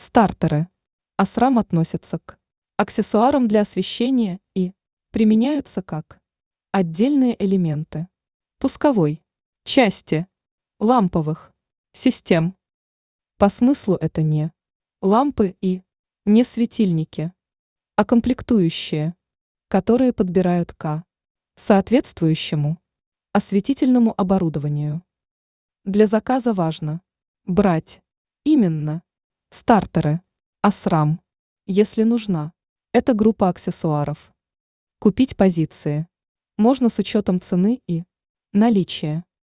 Стартеры. Асрам относятся к аксессуарам для освещения и применяются как отдельные элементы пусковой части ламповых систем. По смыслу это не лампы и не светильники, а комплектующие, которые подбирают к соответствующему осветительному оборудованию. Для заказа важно брать именно стартеры, асрам, если нужна эта группа аксессуаров. Купить позиции можно с учетом цены и наличия